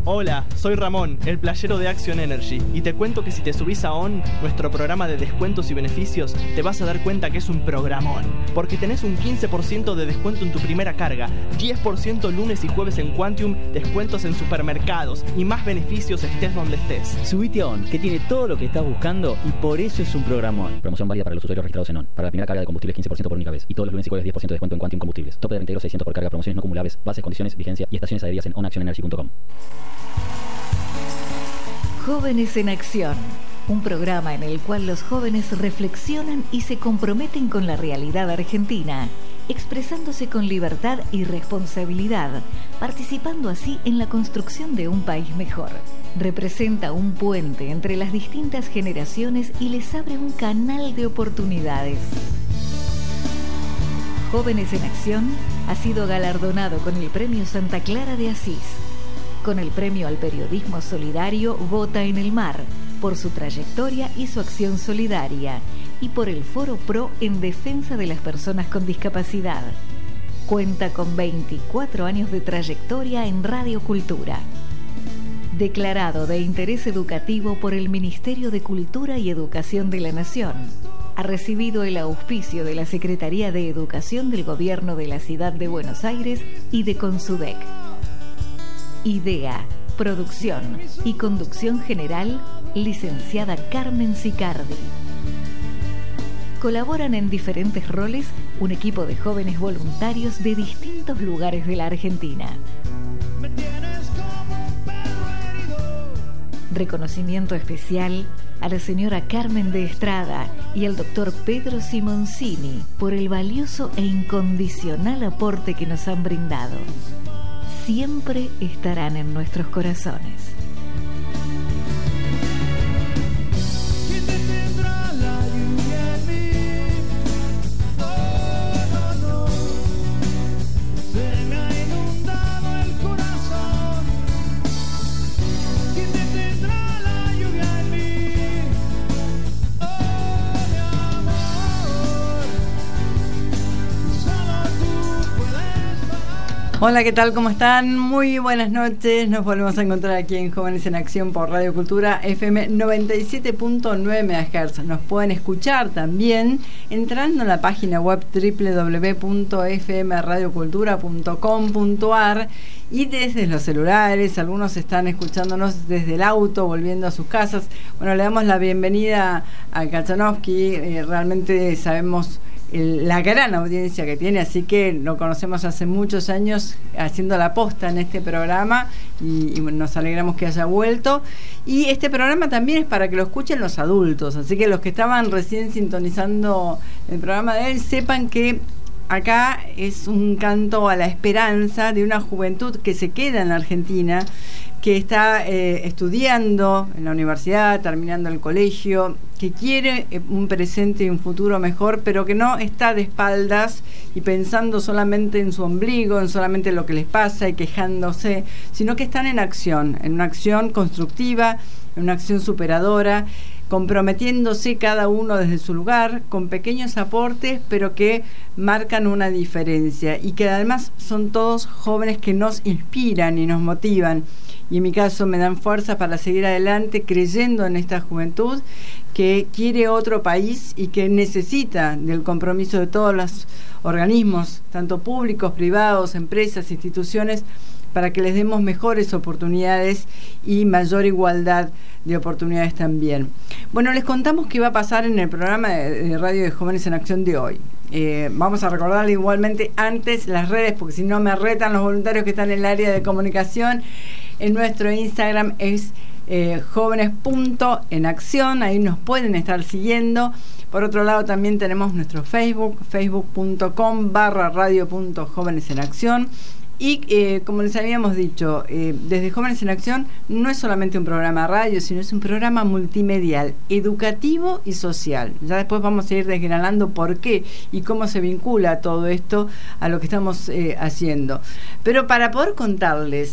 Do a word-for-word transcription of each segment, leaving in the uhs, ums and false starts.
Hola, soy Ramón, el playero de Action Energy, y te cuento que si te subís a ON, nuestro programa de descuentos y beneficios, te vas a dar cuenta que es un programón, porque tenés un quince por ciento de descuento en tu primera carga, diez por ciento lunes y jueves en Quantium, descuentos en supermercados y más beneficios estés donde estés. Subite a ON, que tiene todo lo que estás buscando y por eso es un programón. Promoción válida para los usuarios registrados en ON. Para la primera carga de combustibles quince por ciento por única vez, y todos los lunes y jueves diez por ciento de descuento en Quantium Combustibles. Tope de reintegro seiscientos por carga, promociones no acumulables, bases, condiciones, vigencia y estaciones adheridas en on action energy punto com. Jóvenes en Acción, un programa en el cual los jóvenes reflexionan y se comprometen con la realidad argentina, expresándose con libertad y responsabilidad, participando así en la construcción de un país mejor. Representa un puente entre las distintas generaciones y les abre un canal de oportunidades. Jóvenes en Acción ha sido galardonado con el Premio Santa Clara de Asís, con el Premio al Periodismo Solidario Vota en el Mar, por su trayectoria y su acción solidaria, y por el Foro Pro en defensa de las personas con discapacidad. Cuenta con veinticuatro años de trayectoria en Radio Cultura. Declarado de interés educativo por el Ministerio de Cultura y Educación de la Nación. Ha recibido el auspicio de la Secretaría de Educación del Gobierno de la Ciudad de Buenos Aires y de Consudec. Idea, producción y conducción general, licenciada Carmen Sicardi. Colaboran en diferentes roles un equipo de jóvenes voluntarios de distintos lugares de la Argentina. Reconocimiento especial a la señora Carmen de Estrada y al doctor Pedro Simoncini por el valioso e incondicional aporte que nos han brindado. Siempre estarán en nuestros corazones. Hola, ¿qué tal? ¿Cómo están? Muy buenas noches. Nos volvemos a encontrar aquí en Jóvenes en Acción por Radio Cultura F M noventa y siete punto nueve megahertz. Nos pueden escuchar también entrando en la página web doble u doble u doble u punto f m radio cultura punto com punto a r y desde los celulares. Algunos están escuchándonos desde el auto, volviendo a sus casas. Bueno, le damos la bienvenida a Kachanovsky. Eh, realmente sabemos la gran audiencia que tiene, así que lo conocemos hace muchos años haciendo la posta en este programa y, y nos alegramos que haya vuelto. Y este programa también es para que lo escuchen los adultos, así que los que estaban recién sintonizando el programa de él sepan que acá es un canto a la esperanza de una juventud que se queda en la Argentina, que está eh, estudiando en la universidad, terminando el colegio, que quiere eh, un presente y un futuro mejor, pero que no está de espaldas y pensando solamente en su ombligo, en solamente lo que les pasa y quejándose, sino que están en acción, en una acción constructiva, en una acción superadora, comprometiéndose cada uno desde su lugar, con pequeños aportes, pero que marcan una diferencia y que además son todos jóvenes que nos inspiran y nos motivan. Y en mi caso me dan fuerza para seguir adelante creyendo en esta juventud que quiere otro país y que necesita del compromiso de todos los organismos, tanto públicos, privados, empresas, instituciones, para que les demos mejores oportunidades y mayor igualdad de oportunidades también. Bueno, les contamos qué va a pasar en el programa de, de Radio de Jóvenes en Acción de hoy. Eh, vamos a recordarle igualmente antes las redes, porque si no me retan los voluntarios que están en el área de comunicación. En nuestro Instagram es eh, jóvenes punto en acción, ahí nos pueden estar siguiendo. Por otro lado también tenemos nuestro Facebook, facebook punto com barra radio punto jóvenes en acción. Y eh, como les habíamos dicho, eh, desde Jóvenes en Acción no es solamente un programa de radio, sino es un programa multimedial, educativo y social. Ya después vamos a ir desgranando por qué y cómo se vincula todo esto a lo que estamos eh, haciendo. Pero para poder contarles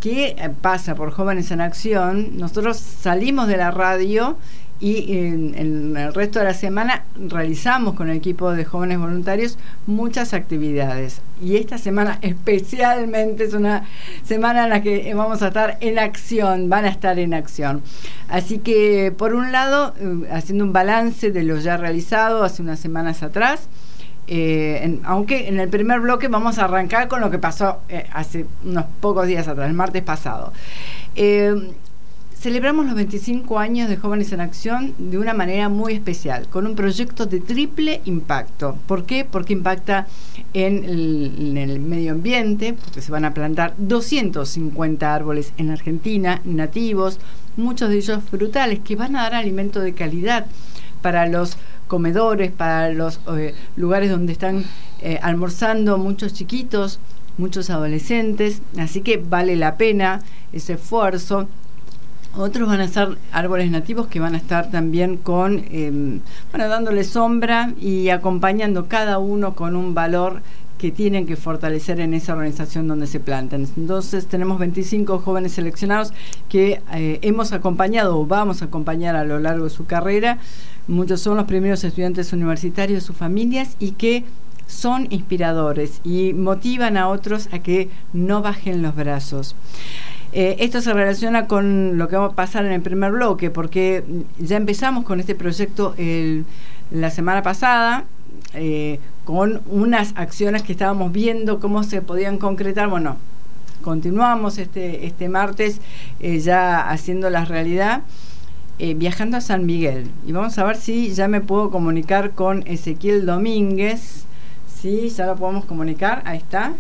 que pasa por Jóvenes en Acción. Nosotros salimos de la radio y en, en el resto de la semana realizamos con el equipo de jóvenes voluntarios muchas actividades. Y esta semana especialmente es una semana en la que vamos a estar en acción, van a estar en acción. Así que, por un lado, haciendo un balance de lo ya realizado hace unas semanas atrás, eh, en, aunque en el primer bloque vamos a arrancar con lo que pasó eh, hace unos pocos días atrás, el martes pasado. Eh, Celebramos los veinticinco años de Jóvenes en Acción de una manera muy especial, con un proyecto de triple impacto. ¿Por qué? Porque impacta en el, en el medio ambiente, porque se van a plantar doscientos cincuenta árboles en Argentina, nativos, muchos de ellos frutales, que van a dar alimento de calidad para los comedores, para los eh, lugares donde están eh, almorzando muchos chiquitos, muchos adolescentes. Así que vale la pena ese esfuerzo. Otros van a ser árboles nativos que van a estar también con, eh, bueno, dándole sombra y acompañando cada uno con un valor que tienen que fortalecer en esa organización donde se plantan. Entonces tenemos veinticinco jóvenes seleccionados que eh, hemos acompañado o vamos a acompañar a lo largo de su carrera. Muchos son los primeros estudiantes universitarios de sus familias y que son inspiradores y motivan a otros a que no bajen los brazos. Eh, esto se relaciona con lo que va a pasar en el primer bloque, porque ya empezamos con este proyecto el, la semana pasada, eh, con unas acciones que estábamos viendo cómo se podían concretar. Bueno, continuamos este, este martes eh, ya haciendo la realidad, eh, viajando a San Miguel. Y vamos a ver si ya me puedo comunicar con Ezequiel Domínguez. Sí, ya lo podemos comunicar, ahí está.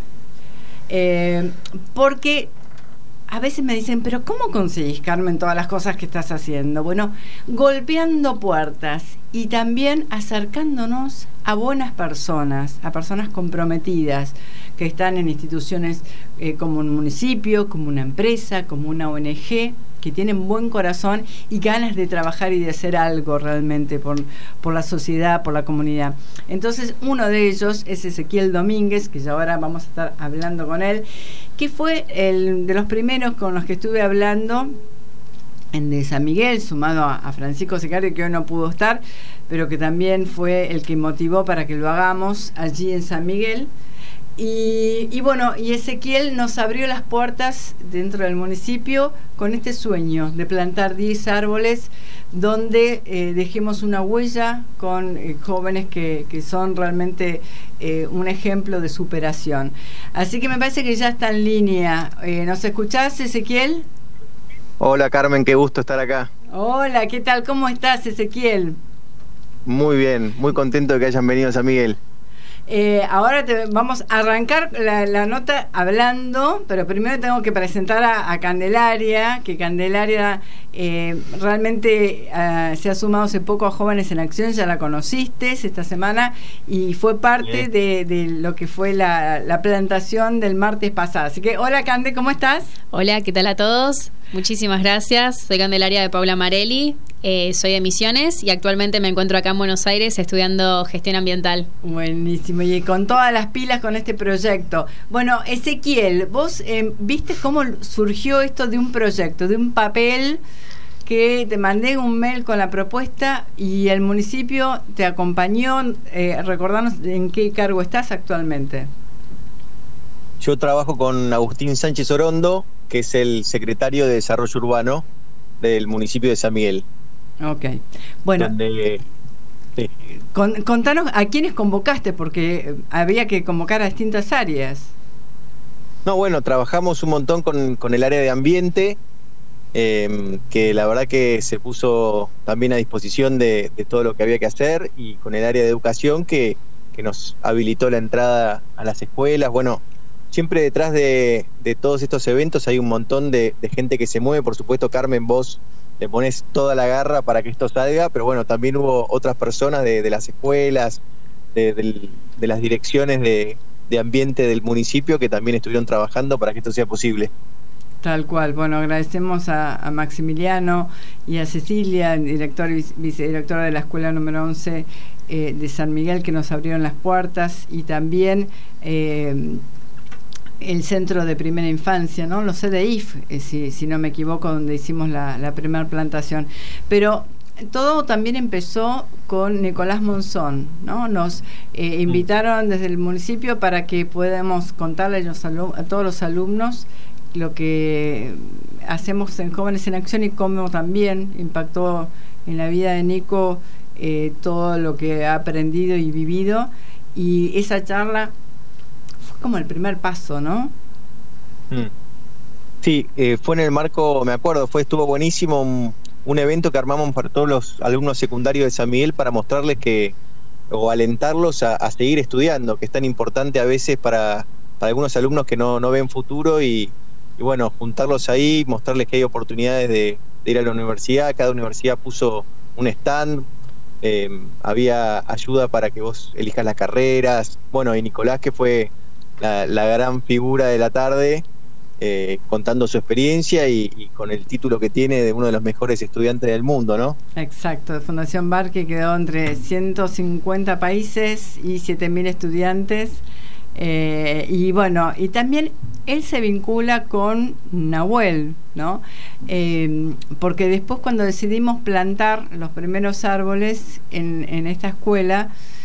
Eh, porque a veces me dicen, pero ¿cómo conseguís, Carmen, todas las cosas que estás haciendo? Bueno, golpeando puertas y también acercándonos a buenas personas, a personas comprometidas que están en instituciones eh, como un municipio, como una empresa, como una O N G, que tienen buen corazón y ganas de trabajar y de hacer algo realmente por, por la sociedad, por la comunidad. Entonces, uno de ellos es Ezequiel Domínguez, que ya ahora vamos a estar hablando con él, que fue el de los primeros con los que estuve hablando en de San Miguel, sumado a, a Francisco Secario, que hoy no pudo estar, pero que también fue el que motivó para que lo hagamos allí en San Miguel. Y, y bueno, y Ezequiel nos abrió las puertas dentro del municipio con este sueño de plantar diez árboles donde eh, dejemos una huella con eh, jóvenes que, que son realmente eh, un ejemplo de superación. Así que me parece que ya está en línea. Eh, ¿Nos escuchás, Ezequiel? Hola, Carmen, qué gusto estar acá. Hola, ¿qué tal? ¿Cómo estás, Ezequiel? Muy bien, muy contento de que hayan venido a San Miguel. Eh, ahora te, vamos a arrancar la, la nota hablando, pero primero tengo que presentar a, a Candelaria, que Candelaria eh, realmente uh, se ha sumado hace poco a Jóvenes en Acción. Ya la conociste esta semana y fue parte de, de lo que fue la, la plantación del martes pasado. Así que, hola, Cande, ¿cómo estás? Hola, ¿qué tal a todos? Muchísimas gracias. Soy Candelaria de Paula Marelli. Eh, soy de Misiones y actualmente me encuentro acá en Buenos Aires estudiando gestión ambiental. Buenísimo, y con todas las pilas con este proyecto. Bueno, Ezequiel, vos eh, viste cómo surgió esto de un proyecto, de un papel que te mandé un mail con la propuesta y el municipio te acompañó. Eh, recordanos en qué cargo estás actualmente. Yo trabajo con Agustín Sánchez Orondo, que es el secretario de Desarrollo Urbano del municipio de San Miguel. Ok, bueno, donde, sí. con, contanos a quiénes convocaste, porque había que convocar a distintas áreas. No, bueno, trabajamos un montón con, con el área de ambiente, eh, que la verdad que se puso también a disposición de, de todo lo que había que hacer, y con el área de educación que, que nos habilitó la entrada a las escuelas. Bueno, siempre detrás de, de todos estos eventos hay un montón de, de gente que se mueve. Por supuesto, Carmen, vos le pones toda la garra para que esto salga, pero bueno, también hubo otras personas de, de las escuelas, de, de, de las direcciones de, de ambiente del municipio que también estuvieron trabajando para que esto sea posible. Tal cual. Bueno, agradecemos a, a Maximiliano y a Cecilia, director y vicedirectora de la escuela número once eh, de San Miguel, que nos abrieron las puertas, y también... Eh, el centro de primera infancia, ¿no? Los C D I F, eh, si, si no me equivoco, donde hicimos la, la primera plantación. Pero todo también empezó con Nicolás Monzón, ¿no? Nos eh, invitaron desde el municipio para que podamos contarle a, los alum- a todos los alumnos lo que hacemos en Jóvenes en Acción y cómo también impactó en la vida de Nico eh, todo lo que ha aprendido y vivido. Y esa charla fue como el primer paso, ¿no? Mm. Sí, eh, fue en el marco, me acuerdo, fue estuvo buenísimo un, un evento que armamos para todos los alumnos secundarios de San Miguel para mostrarles que, o alentarlos a, a seguir estudiando, que es tan importante a veces para, para algunos alumnos que no, no ven futuro y, y bueno, juntarlos ahí, mostrarles que hay oportunidades de, de ir a la universidad. Cada universidad puso un stand. Eh, había ayuda para que vos elijas las carreras. Bueno, y Nicolás, que fue la, la gran figura de la tarde, eh, contando su experiencia y, y con el título que tiene de uno de los mejores estudiantes del mundo, ¿no? Exacto, Fundación Bar, que quedó entre ciento cincuenta países y siete mil estudiantes. Eh, y bueno, y también él se vincula con Nahuel, ¿no? Eh, porque después, cuando decidimos plantar los primeros árboles en, en esta escuela,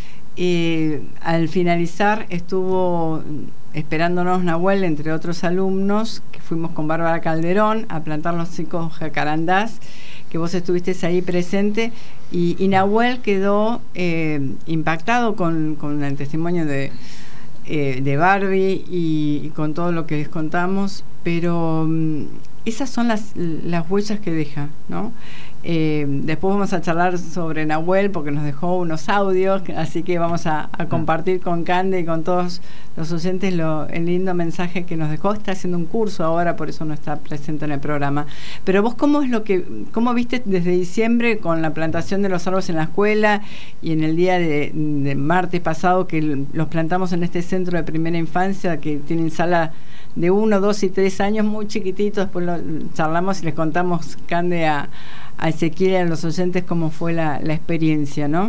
eh, al finalizar estuvo esperándonos Nahuel, entre otros alumnos, que fuimos con Bárbara Calderón a plantar los cinco jacarandás, que vos estuviste ahí presente, y, y Nahuel quedó eh, impactado con, con el testimonio de Eh, de Barbie y, y con todo lo que les contamos, pero um, esas son las, las huellas que deja, ¿no? Eh, después vamos a charlar sobre Nahuel porque nos dejó unos audios, así que vamos a, a compartir con Cande y con todos los oyentes lo, el lindo mensaje que nos dejó. Está haciendo un curso ahora, por eso no está presente en el programa. Pero vos, ¿cómo es lo que, cómo viste desde diciembre con la plantación de los árboles en la escuela y en el día de, de martes pasado que los plantamos en este centro de primera infancia que tienen sala de uno, dos y tres años, muy chiquititos? Después lo charlamos y les contamos, Cande, a, a Ezequiel y a los oyentes cómo fue la, la experiencia, ¿no?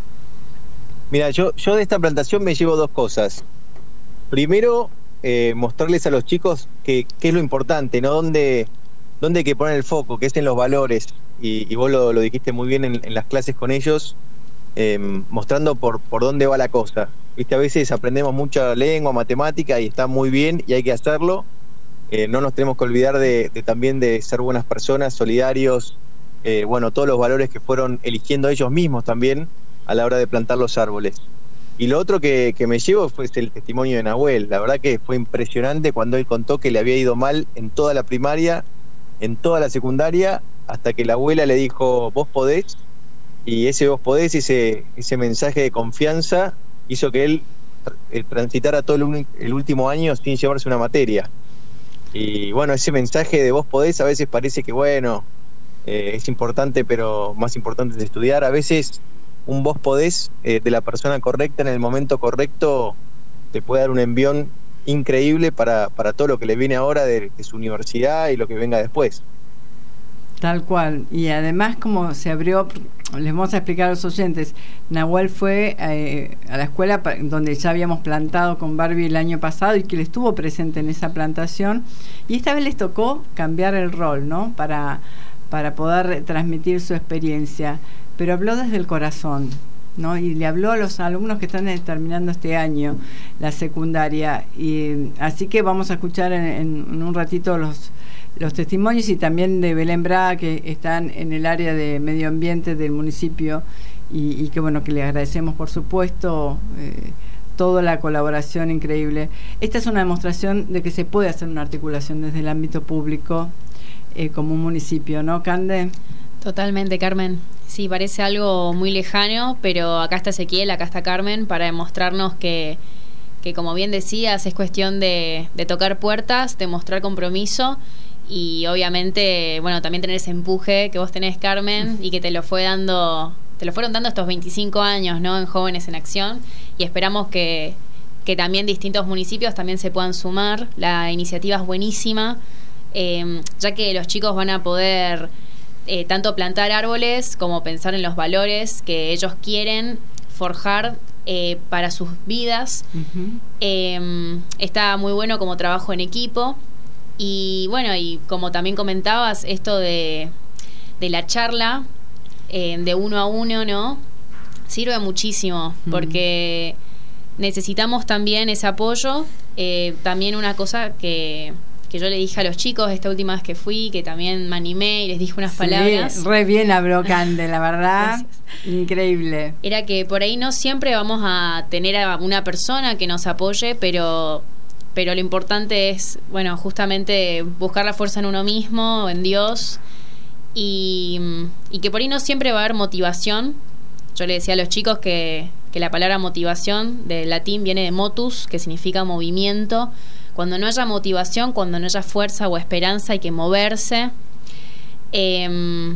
Mira, yo, yo de esta plantación me llevo dos cosas. Primero, eh, mostrarles a los chicos que, qué es lo importante, ¿no? Dónde, dónde hay que poner el foco, que es en los valores. Y, y vos lo, lo dijiste muy bien en, en las clases con ellos, eh, mostrando por, por dónde va la cosa. Viste, a veces aprendemos mucha lengua, matemática y está muy bien y hay que hacerlo. Eh, no nos tenemos que olvidar de, de también de ser buenas personas, solidarios, eh, bueno, todos los valores que fueron eligiendo ellos mismos también a la hora de plantar los árboles. Y lo otro que, que me llevo fue el testimonio de Nahuel. La verdad que fue impresionante cuando él contó que le había ido mal en toda la primaria, en toda la secundaria, hasta que la abuela le dijo, vos podés, y ese vos podés, ese, ese mensaje de confianza hizo que él eh, transitara todo el, el último año sin llevarse una materia. Y bueno, ese mensaje de vos podés a veces parece que bueno, eh, es importante, pero más importante es estudiar. A veces un vos podés eh, de la persona correcta en el momento correcto te puede dar un envión increíble para, para todo lo que le viene ahora de, de su universidad y lo que venga después. Tal cual. Y además, como se abrió, les vamos a explicar a los oyentes, Nahuel fue eh, a la escuela donde ya habíamos plantado con Barbie el año pasado y que él estuvo presente en esa plantación, y esta vez les tocó cambiar el rol, ¿no? Para, para poder transmitir su experiencia, pero habló desde el corazón, ¿no? Y le habló a los alumnos que están terminando este año la secundaria, y así que vamos a escuchar en, en un ratito los los testimonios, y también de Belén Bra, que están en el área de medio ambiente del municipio, y, y que bueno, que le agradecemos por supuesto eh, toda la colaboración increíble. Esta es una demostración de que se puede hacer una articulación desde el ámbito público eh, como un municipio, ¿no, Cande? Totalmente, Carmen. Sí, parece algo muy lejano, pero acá está Ezequiel, acá está Carmen, para demostrarnos que, que como bien decías, es cuestión de, de tocar puertas, de mostrar compromiso. Y obviamente, bueno, también tener ese empuje que vos tenés, Carmen, y que te lo fue dando, te lo fueron dando estos veinticinco años, ¿no? En Jóvenes en Acción, y esperamos que, que también distintos municipios también se puedan sumar. La iniciativa es buenísima, eh, ya que los chicos van a poder eh, tanto plantar árboles como pensar en los valores que ellos quieren forjar eh, para sus vidas. Uh-huh. Eh, está muy bueno como trabajo en equipo. Y bueno, y como también comentabas, esto de, de la charla eh, de uno a uno, ¿no? Sirve muchísimo, uh-huh. porque necesitamos también ese apoyo. Eh, también una cosa que... que yo le dije a los chicos esta última vez que fui, que también me animé y les dije unas sí, palabras. Re bien habló Cande, la verdad. Gracias. Increíble. Era que por ahí no siempre vamos a tener a una persona que nos apoye, pero, pero lo importante es, bueno, justamente buscar la fuerza en uno mismo, en Dios, y, y que por ahí no siempre va a haber motivación. Yo le decía a los chicos que, que la palabra motivación del latín viene de motus, que significa movimiento. Cuando no haya motivación, cuando no haya fuerza o esperanza, hay que moverse, eh,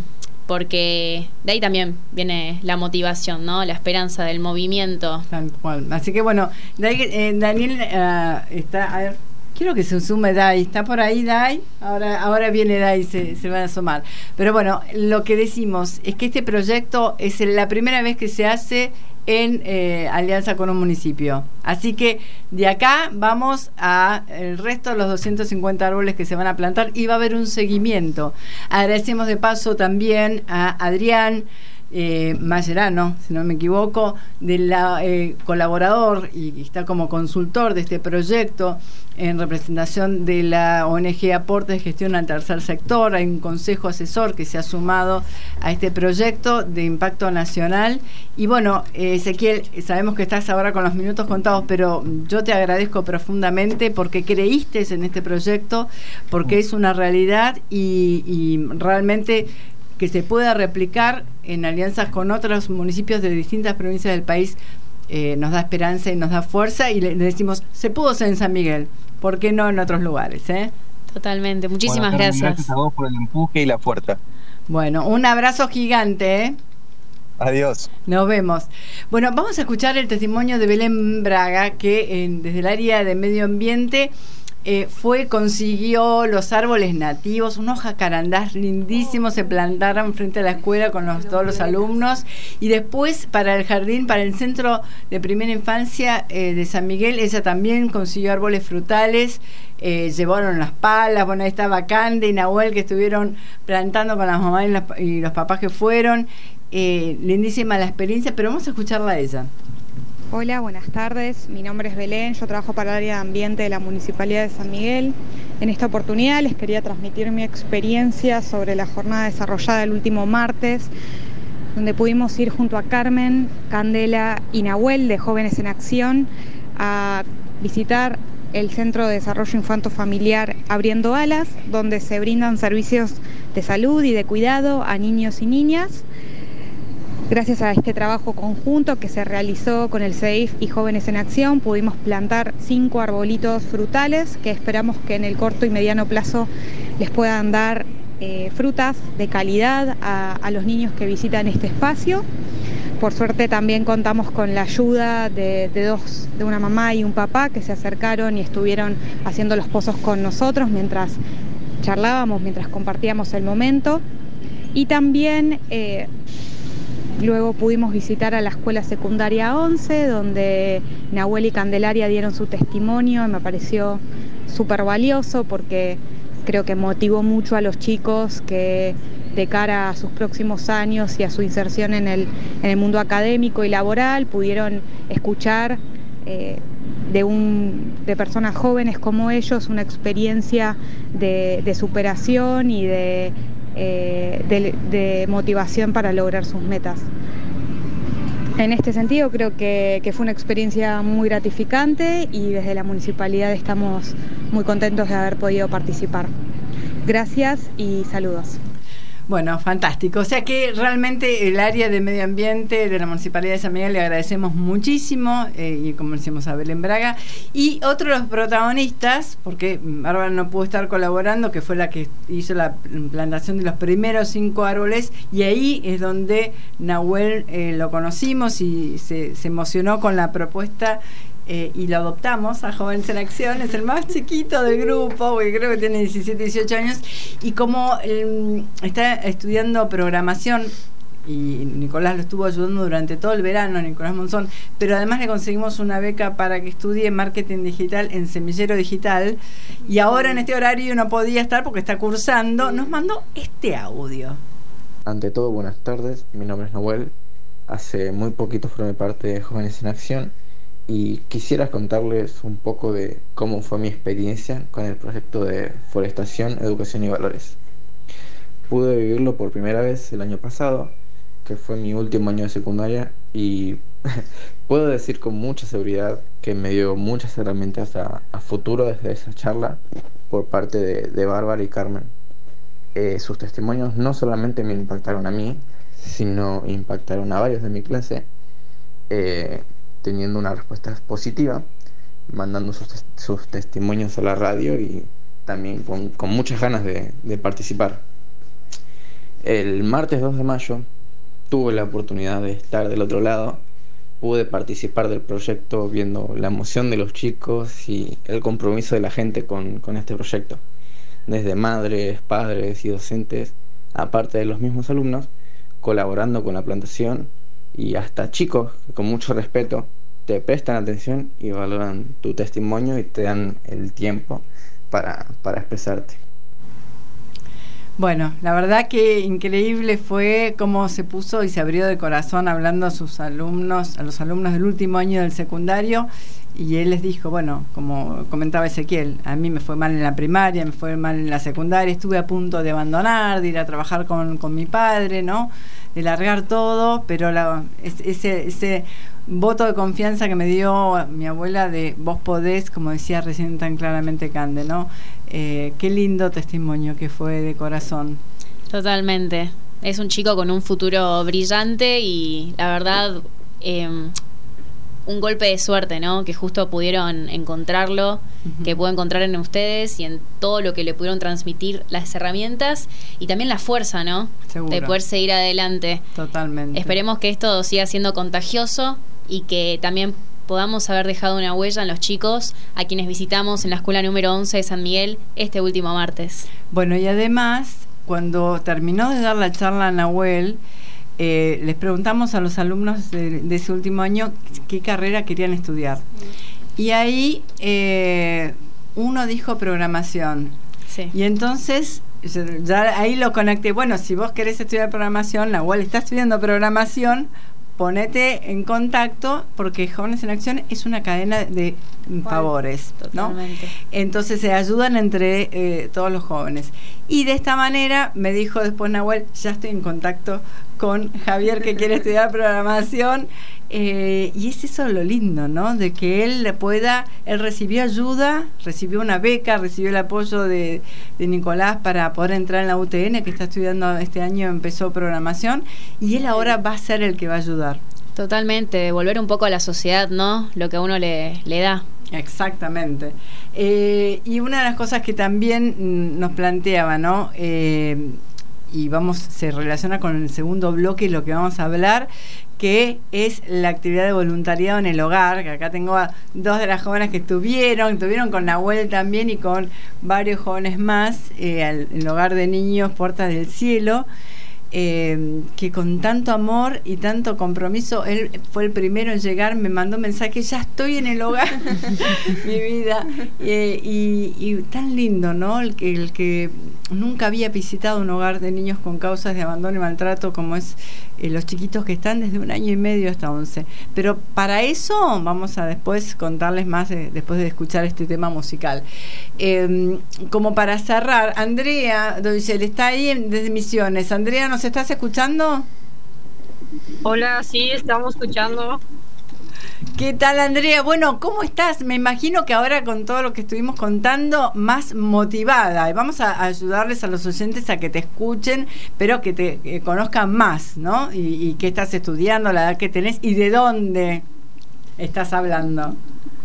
porque de ahí también viene la motivación, ¿no? La esperanza del movimiento. Tal cual. Así que bueno, Dai, eh, Daniel uh, está, a ver, quiero que se sume Dai, está por ahí Dai, ahora, ahora viene Dai, se, se va a asomar. Pero bueno, lo que decimos es que este proyecto es la primera vez que se hace en eh, alianza con un municipio. Así que de acá vamos a el resto de los doscientos cincuenta árboles que se van a plantar y va a haber un seguimiento. Agradecemos de paso también a Adrián eh, Mayerano, si no me equivoco, de la eh, colaborador y está como consultor de este proyecto en representación de la O N G Aportes de Gestión al Tercer Sector. Hay un consejo asesor que se ha sumado a este proyecto de impacto nacional. Y bueno, eh, Ezequiel, sabemos que estás ahora con los minutos contados, pero yo te agradezco profundamente porque creíste en este proyecto, porque es una realidad y, y realmente que se pueda replicar en alianzas con otros municipios de distintas provincias del país. Eh, nos da esperanza y nos da fuerza y le, le decimos, se pudo hacer en San Miguel, ¿por qué no en otros lugares? ¿eh? Totalmente, muchísimas bueno, gracias. Gracias a vos por el empuje y la fuerza. Bueno, un abrazo gigante. ¿eh? Adiós. Nos vemos. Bueno, vamos a escuchar el testimonio de Belén Braga, que en, desde el área de medio ambiente Eh, fue, consiguió los árboles nativos, unos jacarandás lindísimos, se plantaron frente a la escuela con los, todos los alumnos, y después para el jardín, para el centro de primera infancia eh, de San Miguel, ella también consiguió árboles frutales, eh, llevaron las palas, bueno, ahí estaba Cande y Nahuel que estuvieron plantando con las mamás y, las, y los papás que fueron, eh, lindísima la experiencia, pero vamos a escucharla a ella. Hola, buenas tardes. Mi nombre es Belén, yo trabajo para el área de ambiente de la Municipalidad de San Miguel. En esta oportunidad les quería transmitir mi experiencia sobre la jornada desarrollada el último martes, donde pudimos ir junto a Carmen, Candela y Nahuel de Jóvenes en Acción a visitar el Centro de Desarrollo Infanto-Familiar Abriendo Alas, donde se brindan servicios de salud y de cuidado a niños y niñas. Gracias a este trabajo conjunto que se realizó con el C E I F y Jóvenes en Acción, pudimos plantar cinco arbolitos frutales que esperamos que en el corto y mediano plazo les puedan dar eh, frutas de calidad a, a los niños que visitan este espacio. Por suerte también contamos con la ayuda de, de dos, de una mamá y un papá que se acercaron y estuvieron haciendo los pozos con nosotros mientras charlábamos, mientras compartíamos el momento. Y también eh, luego pudimos visitar a la escuela secundaria once, donde Nahuel y Candelaria dieron su testimonio y me pareció súper valioso porque creo que motivó mucho a los chicos que de cara a sus próximos años y a su inserción en el, en el mundo académico y laboral pudieron escuchar eh, de, un, de personas jóvenes como ellos una experiencia de, de superación y de Eh, de, de motivación para lograr sus metas. En este sentido creo que, que fue una experiencia muy gratificante y desde la municipalidad estamos muy contentos de haber podido participar. Gracias y saludos. Bueno, fantástico. O sea que realmente el área de medio ambiente de la Municipalidad de San Miguel le agradecemos muchísimo, eh, y como decimos a Belén Braga. Y otro de los protagonistas, porque Bárbara no pudo estar colaborando, que fue la que hizo la plantación de los primeros cinco árboles, y ahí es donde Nahuel eh, lo conocimos y se, se emocionó con la propuesta. Eh, y lo adoptamos a Jóvenes en Acción, es el más chiquito del grupo, porque creo que tiene diecisiete, dieciocho años, y como eh, está estudiando programación y Nicolás lo estuvo ayudando durante todo el verano, Nicolás Monzón, pero además le conseguimos una beca para que estudie marketing digital en Semillero Digital, y ahora en este horario no podía estar porque está cursando. Nos mandó este audio. Ante todo, buenas tardes, mi nombre es Noel, hace muy poquito formé parte de Jóvenes en Acción y quisiera contarles un poco de cómo fue mi experiencia con el proyecto de Forestación, Educación y Valores. Pude vivirlo por primera vez el año pasado, que fue mi último año de secundaria, y puedo decir con mucha seguridad que me dio muchas herramientas a, a futuro desde esa charla por parte de, de Bárbara y Carmen. Eh, sus testimonios no solamente me impactaron a mí, sino impactaron a varios de mi clase, eh, teniendo una respuesta positiva, mandando sus, tes- sus testimonios a la radio y también con, con muchas ganas de, de participar. El martes dos de mayo tuve la oportunidad de estar del otro lado, pude participar del proyecto viendo la emoción de los chicos y el compromiso de la gente con, con este proyecto. Desde madres, padres y docentes, aparte de los mismos alumnos, colaborando con la plantación, y hasta chicos que con mucho respeto te prestan atención y valoran tu testimonio y te dan el tiempo para, para expresarte. Bueno, la verdad que increíble fue cómo se puso y se abrió de corazón hablando a sus alumnos, a los alumnos del último año del secundario, y él les dijo, bueno, como comentaba Ezequiel, a mí me fue mal en la primaria, me fue mal en la secundaria, estuve a punto de abandonar, de ir a trabajar con, con mi padre, ¿no?, de largar todo, pero la, ese, ese voto de confianza que me dio mi abuela de vos podés, como decía recién tan claramente Cande, ¿no? Eh, qué lindo testimonio que fue de corazón. Totalmente. Es un chico con un futuro brillante y la verdad eh, un golpe de suerte, ¿no? Que justo pudieron encontrarlo, uh-huh. que pudo encontrar en ustedes y en todo lo que le pudieron transmitir, las herramientas y también la fuerza, ¿no? Seguro. De poder seguir adelante. Totalmente. Esperemos que esto siga siendo contagioso y que también podamos haber dejado una huella en los chicos a quienes visitamos en la escuela número once de San Miguel este último martes. Bueno, y además, cuando terminó de dar la charla a Nahuel, eh, les preguntamos a los alumnos de, de ese último año qué carrera querían estudiar. Y ahí eh, uno dijo programación. Sí. Y entonces ya ahí lo conecté. Bueno, si vos querés estudiar programación, Nahuel está estudiando programación, ponete en contacto, porque Jóvenes en Acción es una cadena de favores, ¿no? Totalmente. Entonces se ayudan entre eh, todos los jóvenes. Y de esta manera me dijo después Nahuel, ya estoy en contacto con Javier que quiere estudiar programación, eh, y es eso lo lindo, ¿no? De que él pueda, él recibió ayuda, recibió una beca, recibió el apoyo de, de Nicolás para poder entrar en la U T N, que está estudiando este año, empezó programación, y él ahora va a ser el que va a ayudar. Totalmente, devolver un poco a la sociedad, ¿no? Lo que a uno le, le da. Exactamente. Eh, y una de las cosas que también mm, nos planteaba, ¿no? Eh, y vamos, se relaciona con el segundo bloque, lo que vamos a hablar, que es la actividad de voluntariado en el hogar, que acá tengo a dos de las jóvenes que estuvieron, estuvieron con Nahuel también y con varios jóvenes más, eh, al, el hogar de niños Puertas del Cielo, eh, que con tanto amor y tanto compromiso, él fue el primero en llegar, me mandó un mensaje, ya estoy en el hogar, mi vida, eh, y, y tan lindo, ¿no? El que, el que nunca había visitado un hogar de niños con causas de abandono y maltrato, como es eh, los chiquitos que están desde un año y medio hasta once. Pero para eso vamos a después contarles más, eh, después de escuchar este tema musical. Eh, como para cerrar, Andrea Doisel está ahí en, desde Misiones. Andrea, ¿nos estás escuchando? Hola, sí, estamos escuchando. ¿Qué tal, Andrea? Bueno, ¿cómo estás? Me imagino que ahora con todo lo que estuvimos contando, más motivada. Y vamos a ayudarles a los oyentes a que te escuchen, pero que te que conozcan más, ¿no? Y, y qué estás estudiando, la edad que tenés y de dónde estás hablando.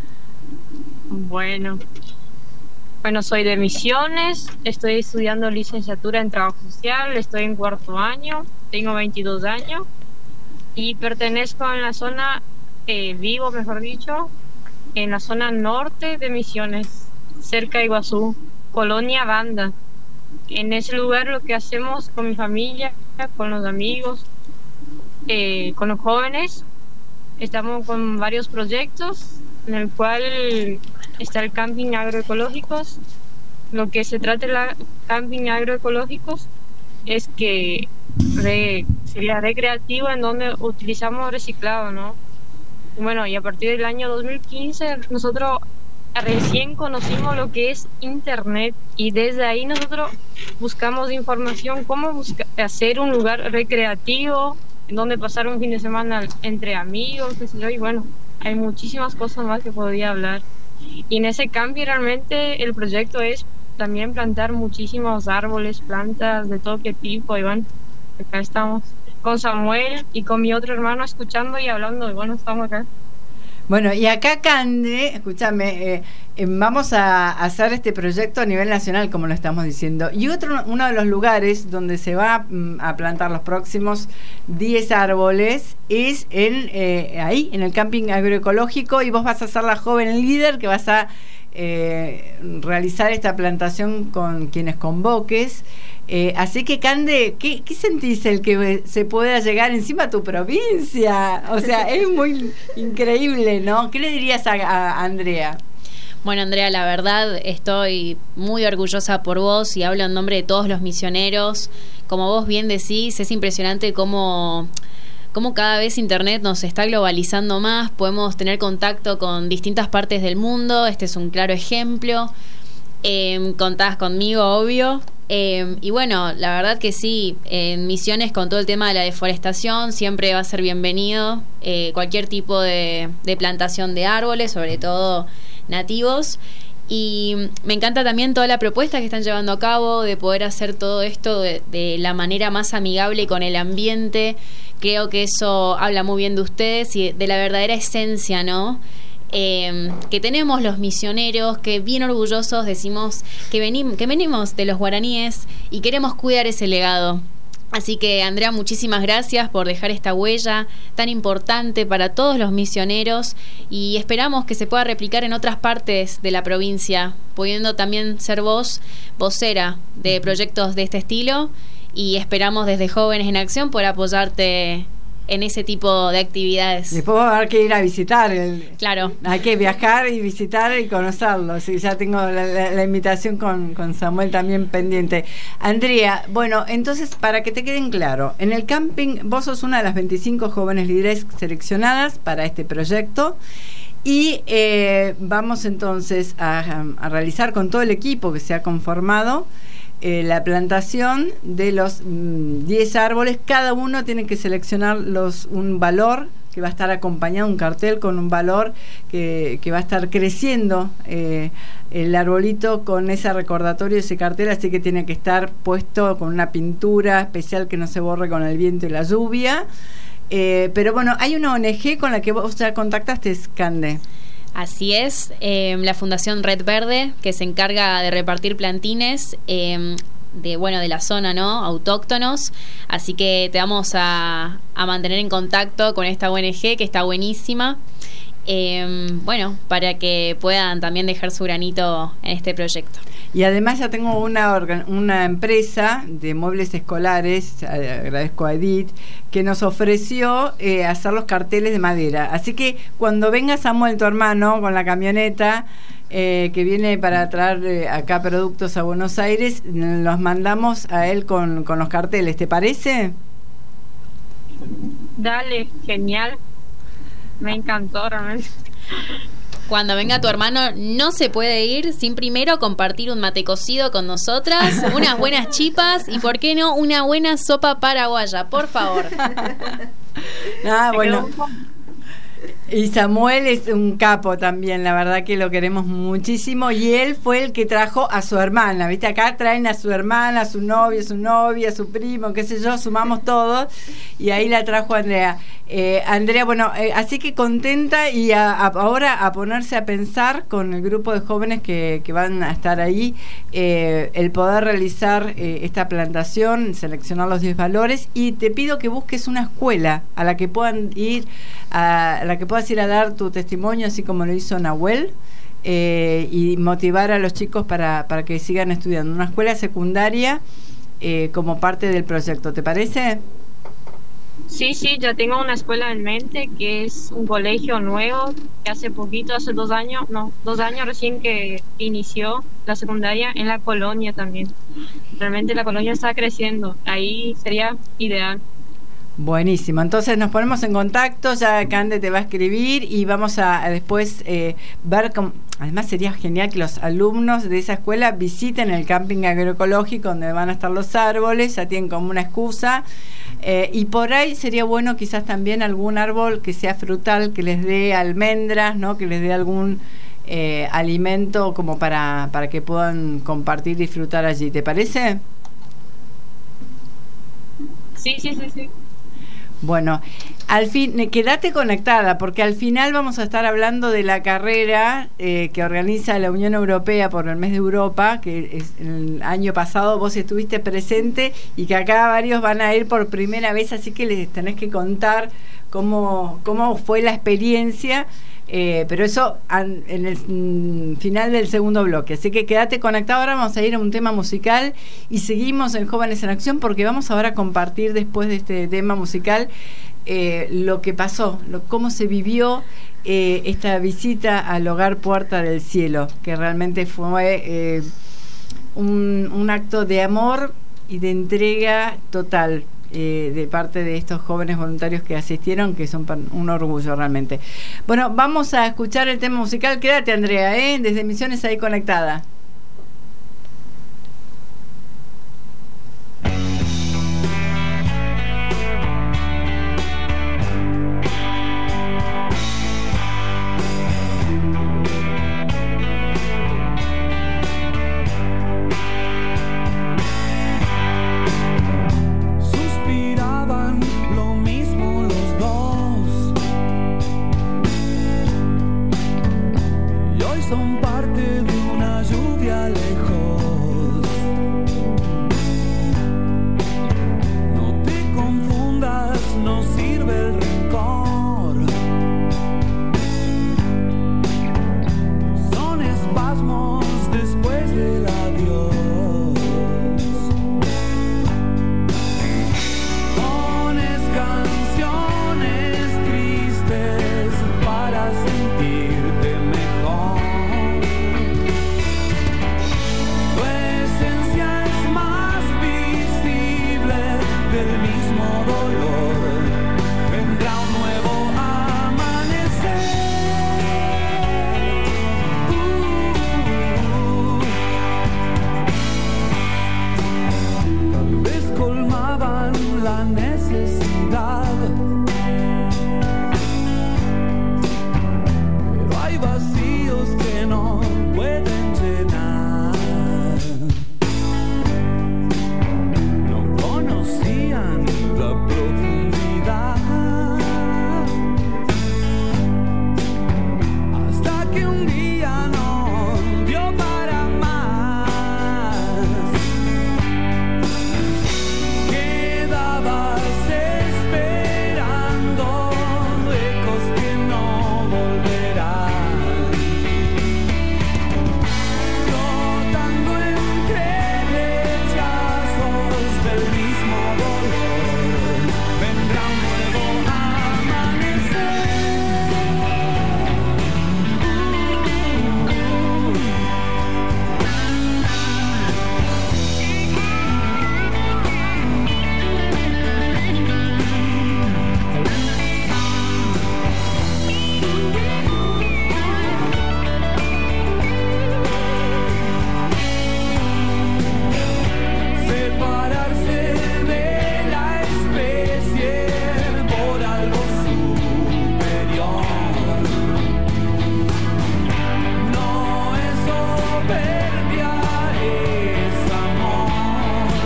Bueno, bueno, soy de Misiones, estoy estudiando licenciatura en Trabajo Social, estoy en cuarto año, tengo veintidós años y pertenezco a la zona... Eh, vivo, mejor dicho, en la zona norte de Misiones, cerca de Iguazú, Colonia Banda. En ese lugar lo que hacemos con mi familia, con los amigos, eh, con los jóvenes. Estamos con varios proyectos, en el cual está el camping agroecológicos. Lo que se trata de la camping agroecológicos es que re, sería recreativo, en donde utilizamos reciclado, ¿no? Bueno, y a partir del año dos mil quince nosotros recién conocimos lo que es internet, y desde ahí nosotros buscamos información cómo busca, hacer un lugar recreativo en donde pasar un fin de semana entre amigos, qué sé yo, y bueno, hay muchísimas cosas más que podría hablar. Y en ese camping realmente el proyecto es también plantar muchísimos árboles, plantas de todo qué tipo, y bueno, acá estamos con Samuel y con mi otro hermano escuchando y hablando, y bueno, estamos acá. Bueno, y acá, Cande, escúchame, eh, eh, vamos a hacer este proyecto a nivel nacional, como lo estamos diciendo. Y otro, uno de los lugares donde se va mm, a plantar los próximos diez árboles es en eh, ahí, en el camping agroecológico, y vos vas a ser la joven líder que vas a eh, realizar esta plantación con quienes convoques. Eh, así que, Cande, ¿qué, ¿qué sentís el que se pueda llegar encima a tu provincia? O sea, es muy increíble, ¿no? ¿Qué le dirías a, a Andrea? Bueno, Andrea, la verdad estoy muy orgullosa por vos y hablo en nombre de todos los misioneros. Como vos bien decís, es impresionante cómo, cómo cada vez Internet nos está globalizando más. Podemos tener contacto con distintas partes del mundo. Este es un claro ejemplo. Eh, contás conmigo, obvio. Eh, y bueno, la verdad que sí, en Misiones, con todo el tema de la deforestación, siempre va a ser bienvenido eh, cualquier tipo de, de plantación de árboles, sobre todo nativos. Y me encanta también toda la propuesta que están llevando a cabo de poder hacer todo esto de, de la manera más amigable con el ambiente. Creo que eso habla muy bien de ustedes y de la verdadera esencia, ¿no? Eh, que tenemos los misioneros, que bien orgullosos decimos que, venim, que venimos de los guaraníes y queremos cuidar ese legado. Así que, Andrea, muchísimas gracias por dejar esta huella tan importante para todos los misioneros, y esperamos que se pueda replicar en otras partes de la provincia, pudiendo también ser vos vocera de proyectos de este estilo, y esperamos desde Jóvenes en Acción poder apoyarte en ese tipo de actividades. Después va a haber que ir a visitar. El, claro. Hay que viajar y visitar y conocerlo. Así ya tengo la, la, la invitación con, con Samuel también pendiente. Andrea, bueno, entonces, para que te queden claro, en el camping vos sos una de las veinticinco jóvenes líderes seleccionadas para este proyecto. Y eh, vamos entonces a, a realizar con todo el equipo que se ha conformado Eh, la plantación de los mm, diez árboles. Cada uno tiene que seleccionar los un valor que va a estar acompañado, un cartel con un valor que, que va a estar creciendo eh, el arbolito con ese recordatorio, ese cartel, así que tiene que estar puesto con una pintura especial que no se borre con el viento y la lluvia. Eh, pero bueno, hay una O N G con la que vos ya contactaste, Cande. Así es, eh, la Fundación Red Verde, que se encarga de repartir plantines eh, de bueno de la zona, ¿no? Autóctonos. Así que te vamos a, a mantener en contacto con esta O N G, que está buenísima. Eh, bueno, para que puedan también dejar su granito en este proyecto. Y además ya tengo una organ- una empresa de muebles escolares, agradezco a Edith, que nos ofreció eh, hacer los carteles de madera. Así que cuando venga Samuel, tu hermano, con la camioneta eh, que viene para traer eh, acá productos a Buenos Aires, los mandamos a él con, con los carteles. ¿Te parece? Dale, genial. Me encantó realmente. Cuando venga tu hermano no se puede ir sin primero compartir un mate cocido con nosotras, unas buenas chipas y, ¿por qué no, una buena sopa paraguaya? Por favor. Ah, bueno. Y Samuel es un capo también, la verdad que lo queremos muchísimo, y él fue el que trajo a su hermana, ¿viste? Acá traen a su hermana, a su novio, a su novia, a su primo, qué sé yo, sumamos todos, y ahí la trajo Andrea. Eh, Andrea, bueno, eh, así que contenta, y a, a, ahora a ponerse a pensar con el grupo de jóvenes que, que van a estar ahí, eh, el poder realizar eh, esta plantación, seleccionar los diez valores, y te pido que busques una escuela a la que puedan ir, a, a la que puedas ir a dar tu testimonio, así como lo hizo Nahuel, eh, y motivar a los chicos para, para que sigan estudiando. Una escuela secundaria eh, como parte del proyecto, ¿te parece? Sí, sí, ya tengo una escuela en mente que es un colegio nuevo que hace poquito, hace dos años, no, dos años recién que inició la secundaria en la colonia también. Realmente la colonia está creciendo, ahí sería ideal. Buenísimo, entonces nos ponemos en contacto, ya Cande te va a escribir y vamos a, a después eh, ver cómo. Además sería genial que los alumnos de esa escuela visiten el camping agroecológico donde van a estar los árboles, ya tienen como una excusa, eh, y por ahí sería bueno quizás también algún árbol que sea frutal, que les dé almendras, ¿no? Que les dé algún eh, alimento como para, para que puedan compartir y disfrutar allí, ¿te parece? Sí, sí, sí, sí. Bueno, al fin, quédate conectada porque al final vamos a estar hablando de la carrera eh, que organiza la Unión Europea por el mes de Europa, que es, el año pasado vos estuviste presente y que acá varios van a ir por primera vez, así que les tenés que contar cómo, cómo fue la experiencia, eh, pero eso an, en el mm, final del segundo bloque, así que quédate conectado. Ahora vamos a ir a un tema musical y seguimos en Jóvenes en Acción porque vamos ahora a compartir después de este tema musical eh, lo que pasó, lo, cómo se vivió eh, esta visita al Hogar Puerta del Cielo, que realmente fue eh, un, un acto de amor y de entrega total Eh, de parte de estos jóvenes voluntarios que asistieron, que son un orgullo realmente. Bueno, vamos a escuchar el tema musical. Quédate, Andrea, ¿eh? Desde Misiones ahí conectada. Son parte de una lluvia lejos. No te confundas, no sirve el rencor. Son espasmos después del adiós. Pones canciones tristes para sentirte mejor. Del mismo dolor vendrá un nuevo amanecer. uh, Tal vez colmaban la necesidad, pero hay vacíos que no pueden llenar. La profundidad hasta que un día no dio para más. Quedabas esperando ecos que no volverán, flotando entre rechazos del mismo dolor. Vendrá un nuevo amanecer. Separarse de la especie por algo superior no es soberbia, es amor.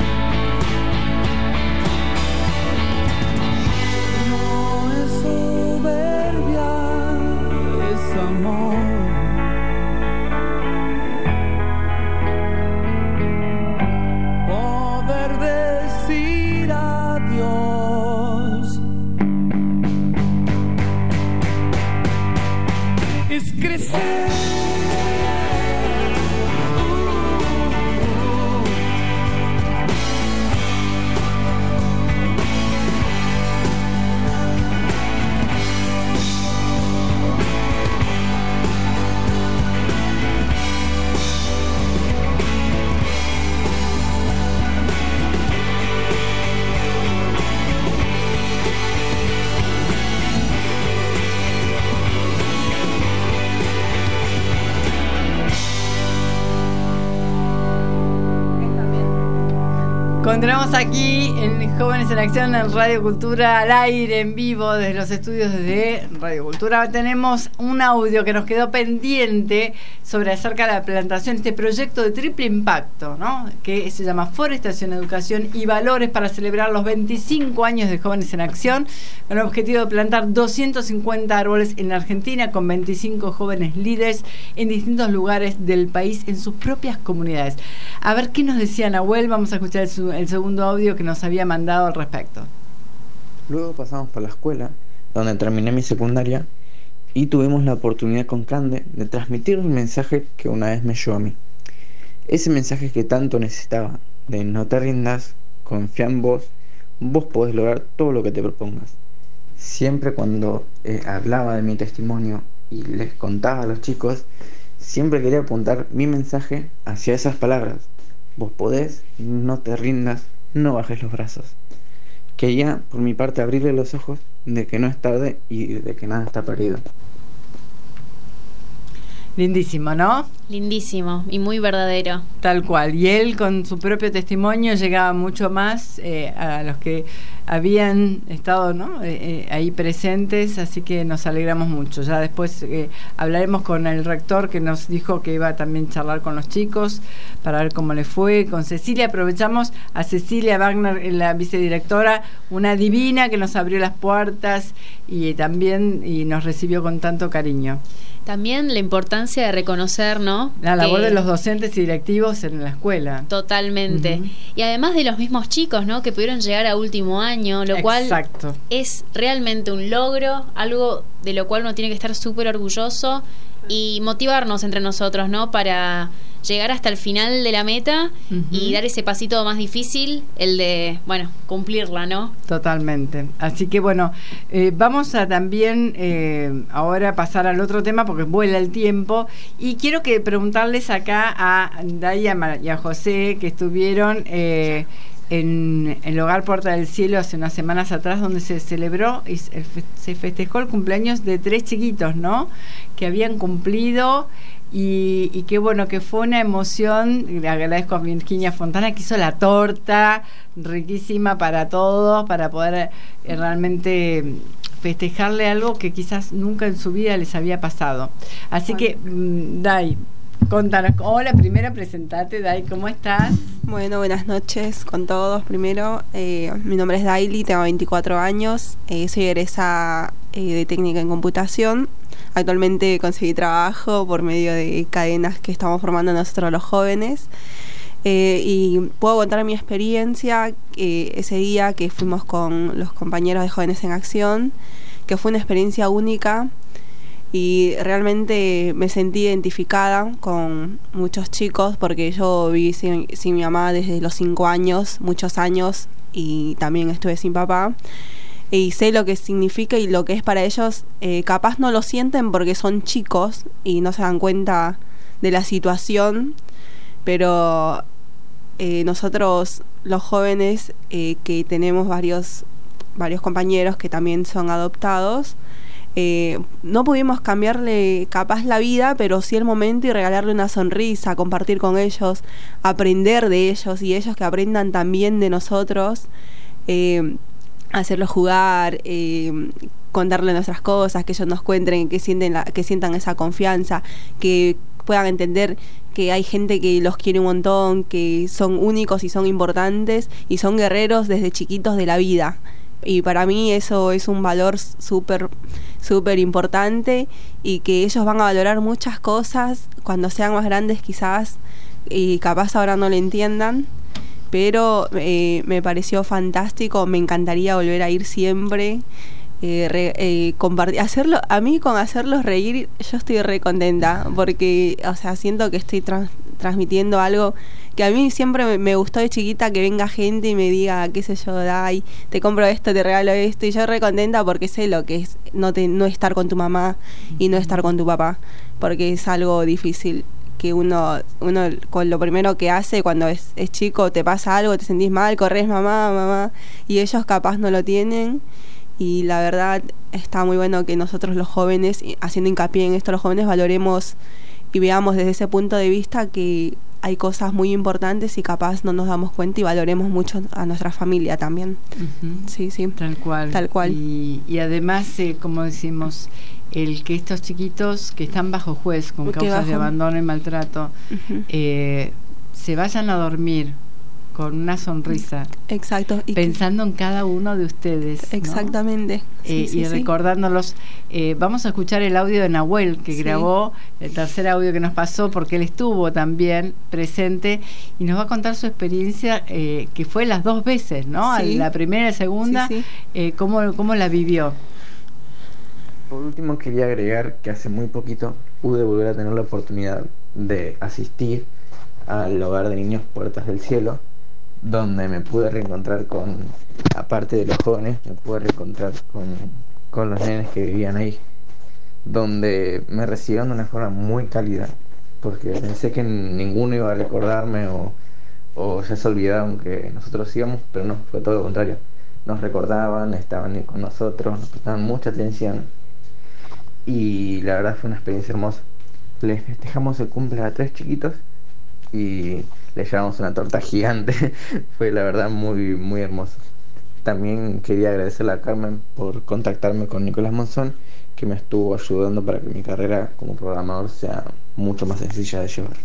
No es soberbia, es amor. Poder de Continuamos aquí en Jóvenes en Acción en Radio Cultura, al aire, en vivo, desde los estudios de Radio Cultura. Tenemos un audio que nos quedó pendiente sobre acerca de la plantación, este proyecto de triple impacto, ¿no? Que se llama Forestación, Educación y Valores, para celebrar los veinticinco años de Jóvenes en Acción, con el objetivo de plantar doscientos cincuenta árboles en Argentina, con veinticinco jóvenes líderes en distintos lugares del país, en sus propias comunidades. A ver qué nos decía Nahuel. Vamos a escuchar el, su, el segundo audio que nos había mandado al respecto. Luego pasamos por la escuela, donde terminé mi secundaria, y tuvimos la oportunidad con Cande de transmitir un mensaje que una vez me llegó a mí. Ese mensaje que tanto necesitaba, de no te rindas, confía en vos, vos podés lograr todo lo que te propongas. Siempre cuando eh, hablaba de mi testimonio y les contaba a los chicos, siempre quería apuntar mi mensaje hacia esas palabras. Vos podés, no te rindas, no bajes los brazos. Quería, por mi parte, abrirle los ojos de que no es tarde y de que nada está perdido. Lindísimo, ¿no? Lindísimo y muy verdadero. Tal cual. Y él, con su propio testimonio, llegaba mucho más eh, a los que habían estado, ¿no? eh, eh, ahí presentes, así que nos alegramos mucho. Ya después eh, hablaremos con el rector, que nos dijo que iba a también charlar con los chicos para ver cómo le fue. Con Cecilia, aprovechamos a Cecilia Wagner, la vicedirectora, una divina que nos abrió las puertas y también y nos recibió con tanto cariño. También la importancia de reconocer, ¿no? La labor que... de los docentes y directivos en la escuela. Totalmente. Uh-huh. Y además de los mismos chicos, ¿no? Que pudieron llegar a último año, lo Exacto. cual es realmente un logro, algo de lo cual uno tiene que estar súper orgulloso y motivarnos entre nosotros, ¿no? Para llegar hasta el final de la meta uh-huh. y dar ese pasito más difícil, el de, bueno, cumplirla, ¿no? Totalmente. Así que, bueno, eh, vamos a también eh, ahora pasar al otro tema porque vuela el tiempo y quiero que preguntarles acá a Daya y a José, que estuvieron eh, en el Hogar Puerta del Cielo hace unas semanas atrás, donde se celebró y se festejó el cumpleaños de tres chiquitos, ¿no? Que habían cumplido. Y, y qué bueno que fue una emoción. Le agradezco a Virginia Fontana, que hizo la torta riquísima para todos, para poder eh, realmente festejarle algo que quizás nunca en su vida les había pasado. Así bueno. que mmm, Dai, contanos. Hola, primero presentate, Dai, ¿cómo estás? Bueno, buenas noches con todos. Primero, eh, mi nombre es Daily, tengo veinticuatro años, eh, soy egresada eh, de técnica en computación. Actualmente conseguí trabajo por medio de cadenas que estamos formando nosotros los jóvenes. Eh, y puedo contar mi experiencia eh, ese día que fuimos con los compañeros de Jóvenes en Acción, que fue una experiencia única y realmente me sentí identificada con muchos chicos porque yo viví sin, sin mi mamá desde los cinco años, muchos años, y también estuve sin papá. Y sé lo que significa y lo que es para ellos. Eh, capaz no lo sienten porque son chicos y no se dan cuenta de la situación, pero eh, nosotros los jóvenes eh, que tenemos varios varios compañeros que también son adoptados, eh, no pudimos cambiarle capaz la vida, pero sí el momento y regalarle una sonrisa, compartir con ellos, aprender de ellos y ellos que aprendan también de nosotros. eh, hacerlos jugar, eh, contarle nuestras cosas, que ellos nos cuenten, que sienten la, que sientan esa confianza, que puedan entender que hay gente que los quiere un montón, que son únicos y son importantes y son guerreros desde chiquitos de la vida. Y para mí eso es un valor súper súper importante y que ellos van a valorar muchas cosas cuando sean más grandes quizás, y capaz ahora no lo entiendan. Pero eh, me pareció fantástico, me encantaría volver a ir siempre, eh, re, eh, compartir, hacerlo, a mí con hacerlos reír yo estoy re contenta, porque, o sea, siento que estoy trans, transmitiendo algo que a mí siempre me, me gustó de chiquita, que venga gente y me diga, qué sé yo, Dai, te compro esto, te regalo esto, y yo re contenta porque sé lo que es no, te, no estar con tu mamá y no estar con tu papá, porque es algo difícil. Que uno, uno con lo primero que hace cuando es, es chico, te pasa algo, te sentís mal, corres mamá, mamá, y ellos capaz no lo tienen. Y la verdad está muy bueno que nosotros los jóvenes, haciendo hincapié en esto, los jóvenes valoremos y veamos desde ese punto de vista que hay cosas muy importantes y capaz no nos damos cuenta y valoremos mucho a nuestra familia también. Uh-huh. Sí, sí. Tal cual. Tal cual. Y, y además, eh, como decimos, el que estos chiquitos que están bajo juez con Porque causas bajo... de abandono y maltrato, uh-huh. eh, se vayan a dormir con una sonrisa. Exacto. Y pensando que... en cada uno de ustedes. Exactamente. ¿No? Sí, eh, sí, y sí. recordándolos. Eh, vamos a escuchar el audio de Nahuel, que sí. grabó el tercer audio que nos pasó, porque él estuvo también presente y nos va a contar su experiencia, eh, que fue las dos veces, ¿no? Sí. La primera y la segunda, sí, sí. Eh, ¿cómo, cómo la vivió? Por último, quería agregar que hace muy poquito pude volver a tener la oportunidad de asistir al hogar de niños Puertas del Cielo, donde me pude reencontrar con, aparte de los jóvenes, me pude reencontrar con, con los nenes que vivían ahí, donde me recibieron de una forma muy cálida, porque pensé que ninguno iba a recordarme o, o ya se olvidaron que nosotros íbamos, pero no, fue todo lo contrario. Nos recordaban, estaban con nosotros, nos prestaban mucha atención y la verdad fue una experiencia hermosa. Les festejamos el cumple a tres chiquitos y le llevamos una torta gigante. Fue la verdad muy muy hermoso. También quería agradecerle a Carmen por contactarme con Nicolás Monzón, que me estuvo ayudando para que mi carrera como programador sea mucho más sencilla de llevar.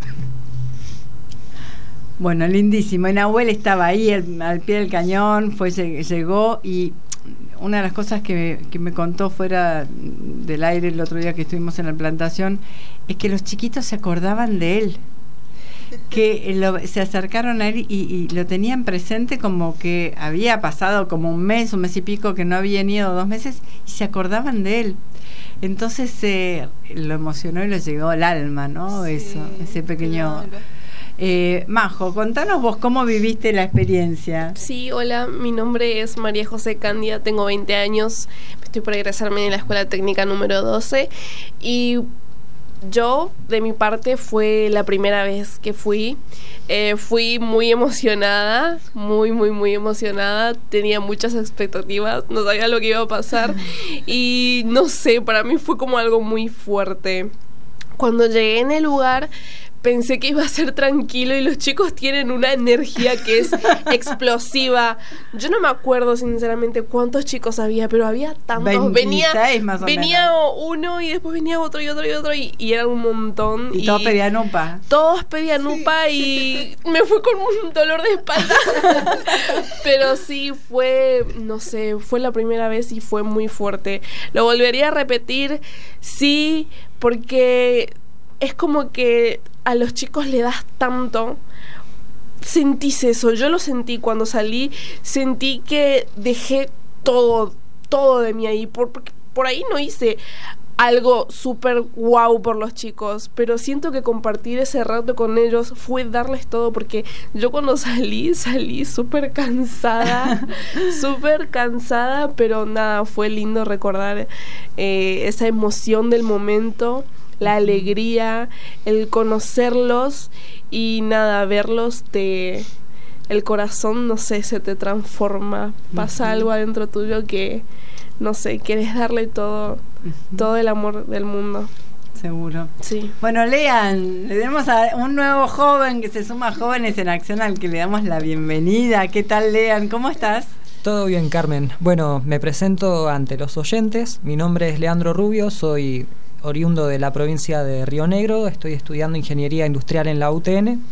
Bueno, lindísimo. Y Nahuel estaba ahí al, al pie del cañón, fue llegó y una de las cosas que me, que me contó fuera del aire el otro día que estuvimos en la plantación es que los chiquitos se acordaban de él, que lo, se acercaron a él y, y lo tenían presente como que había pasado como un mes, un mes y pico que no habían ido, dos meses, y se acordaban de él. Entonces eh, lo emocionó y lo llegó al alma, ¿no? Sí, eso, ese pequeño... Claro. Eh, Majo, contanos vos cómo viviste la experiencia. Sí, hola, mi nombre es María José Cándia, tengo veinte años, estoy por egresarme en la Escuela Técnica número doce y yo, de mi parte, fue la primera vez que fui. Eh, fui muy emocionada, muy, muy, muy emocionada. Tenía muchas expectativas, no sabía lo que iba a pasar. Y no sé, para mí fue como algo muy fuerte. Cuando llegué en el lugar, pensé que iba a ser tranquilo y los chicos tienen una energía que es explosiva. Yo no me acuerdo sinceramente cuántos chicos había, pero había tantos. veintiséis venía más o venía menos. uno y después venía otro y otro y otro y, y eran un montón. Y, y todos pedían upa. Todos pedían sí. upa y me fue con un dolor de espalda. Pero sí fue, no sé, fue la primera vez y fue muy fuerte. Lo volvería a repetir, sí, porque es como que a los chicos le das tanto. Sentís eso, yo lo sentí cuando salí, sentí que dejé todo, todo de mí ahí, por, por ahí no hice algo súper guau por los chicos, pero siento que compartir ese rato con ellos fue darles todo, porque yo cuando salí, salí súper cansada, súper cansada, pero nada, fue lindo recordar eh, esa emoción del momento, la alegría, el conocerlos y nada, verlos te... el corazón, no sé, se te transforma, pasa uh-huh. algo adentro tuyo que, no sé, quieres darle todo, uh-huh. todo el amor del mundo. Seguro. Sí. Bueno, Lean, le tenemos a un nuevo joven que se suma a Jóvenes en Acción, al que le damos la bienvenida. ¿Qué tal, Lean? ¿Cómo estás? Todo bien, Carmen. Bueno, me presento ante los oyentes. Mi nombre es Leandro Rubio, soy oriundo de la provincia de Río Negro, estoy estudiando Ingeniería Industrial en la U T N.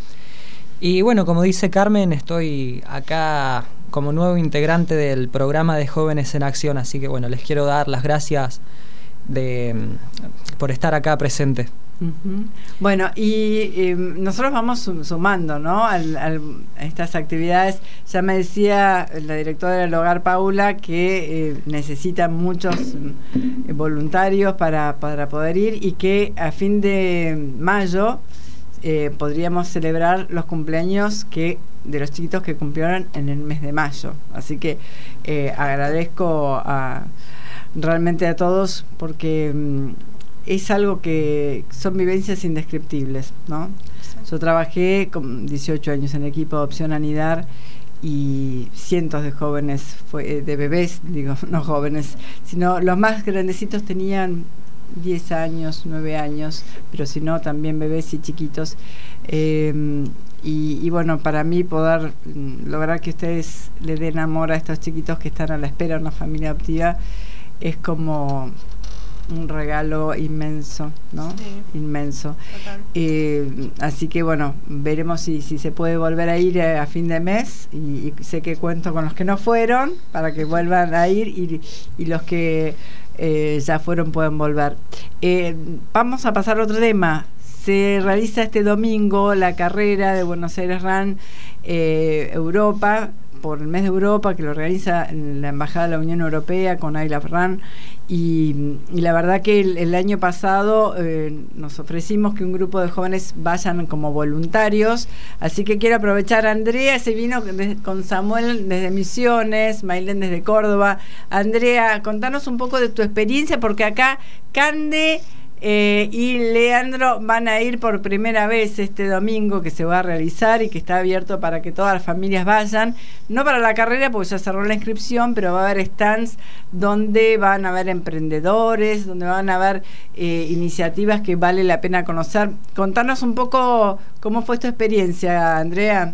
Y bueno, como dice Carmen, estoy acá como nuevo integrante del programa de Jóvenes en Acción, así que bueno, les quiero dar las gracias de, por estar acá presente. Uh-huh. Bueno, y eh, nosotros vamos sumando, ¿no? Al, al, a estas actividades. Ya me decía la directora del hogar, Paula, que eh, necesitan muchos eh, voluntarios para, para poder ir y que a fin de mayo eh, podríamos celebrar los cumpleaños que de los chiquitos que cumplieron en el mes de mayo. Así que eh, agradezco a, realmente a todos porque... Mm, es algo que son vivencias indescriptibles, ¿no? Yo trabajé con dieciocho años en el equipo de Opción Anidar y cientos de jóvenes, fue, de bebés, digo, no jóvenes, sino los más grandecitos tenían diez años, nueve años, pero si no, también bebés y chiquitos. Eh, y, y bueno, para mí poder mm, lograr que ustedes le den amor a estos chiquitos que están a la espera de una familia adoptiva es como un regalo inmenso, ¿no? Sí. Inmenso. Eh, así que bueno, veremos si, si se puede volver a ir a, a fin de mes y, y sé que cuento con los que no fueron para que vuelvan a ir y, y los que eh, ya fueron pueden volver. Eh, vamos a pasar a otro tema. Se realiza este domingo la carrera de Buenos Aires Run eh, Europa, por el mes de Europa, que lo organiza la Embajada de la Unión Europea con I Love Run. Y, y la verdad que el, el año pasado eh, nos ofrecimos que un grupo de jóvenes vayan como voluntarios, así que quiero aprovechar. Andrea se vino de, con Samuel desde Misiones, Maylén desde Córdoba. Andrea, contanos un poco de tu experiencia, porque acá Cande Eh, y Leandro van a ir por primera vez este domingo, que se va a realizar y que está abierto para que todas las familias vayan, no para la carrera porque ya cerró la inscripción, pero va a haber stands donde van a haber emprendedores, donde van a haber eh, iniciativas que vale la pena conocer. Contanos un poco cómo fue tu experiencia, Andrea.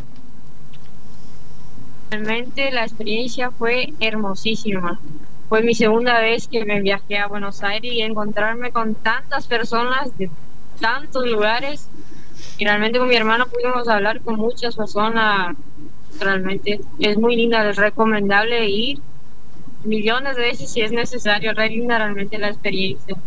Realmente la experiencia fue hermosísima. Fue mi segunda vez que me viajé a Buenos Aires y encontrarme con tantas personas de tantos lugares. Y realmente con mi hermano pudimos hablar con muchas personas. Realmente es muy linda, es recomendable ir millones de veces si es necesario. Re linda realmente la experiencia.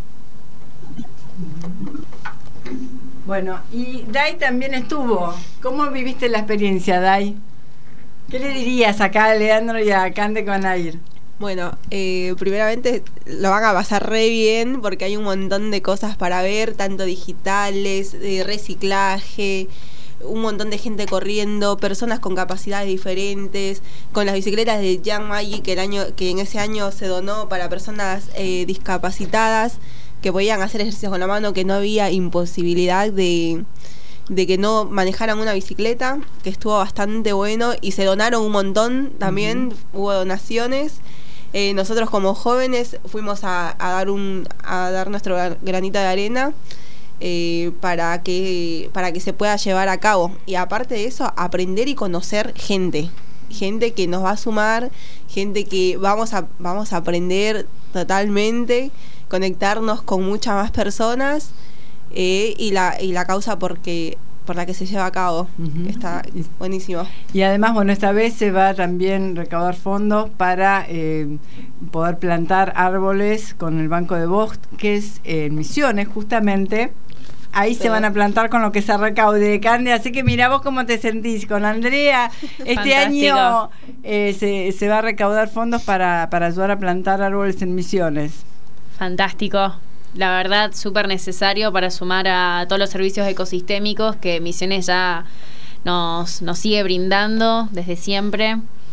Bueno, y Dai también estuvo. ¿Cómo viviste la experiencia, Dai? ¿Qué le dirías acá a Leandro y a Cande que van a ir? Bueno, eh, primeramente lo van a pasar re bien porque hay un montón de cosas para ver, tanto digitales, de reciclaje, un montón de gente corriendo, personas con capacidades diferentes, con las bicicletas de Young Magic que el año que en ese año se donó para personas eh, discapacitadas que podían hacer ejercicios con la mano, que no había imposibilidad de de que no manejaran una bicicleta, que estuvo bastante bueno, y se donaron un montón también, uh-huh. Hubo donaciones. Eh, nosotros como jóvenes fuimos a, a dar un a dar nuestro granito de arena eh, para que para que se pueda llevar a cabo, y aparte de eso aprender y conocer gente gente que nos va a sumar, gente que vamos a vamos a aprender totalmente, conectarnos con muchas más personas eh, y la y la causa porque por la que se lleva a cabo, uh-huh. que está buenísimo. Y además, bueno, esta vez se va también a recaudar fondos para eh, poder plantar árboles con el Banco de Bosques en Misiones, justamente. Ahí sí. Se van a plantar con lo que se recaude, Cande, así que mirá vos cómo te sentís con Andrea. Este año eh, se, se va a recaudar fondos para, para ayudar a plantar árboles en Misiones. Fantástico. La verdad, súper necesario para sumar a todos los servicios ecosistémicos que Misiones ya nos, nos sigue brindando desde siempre.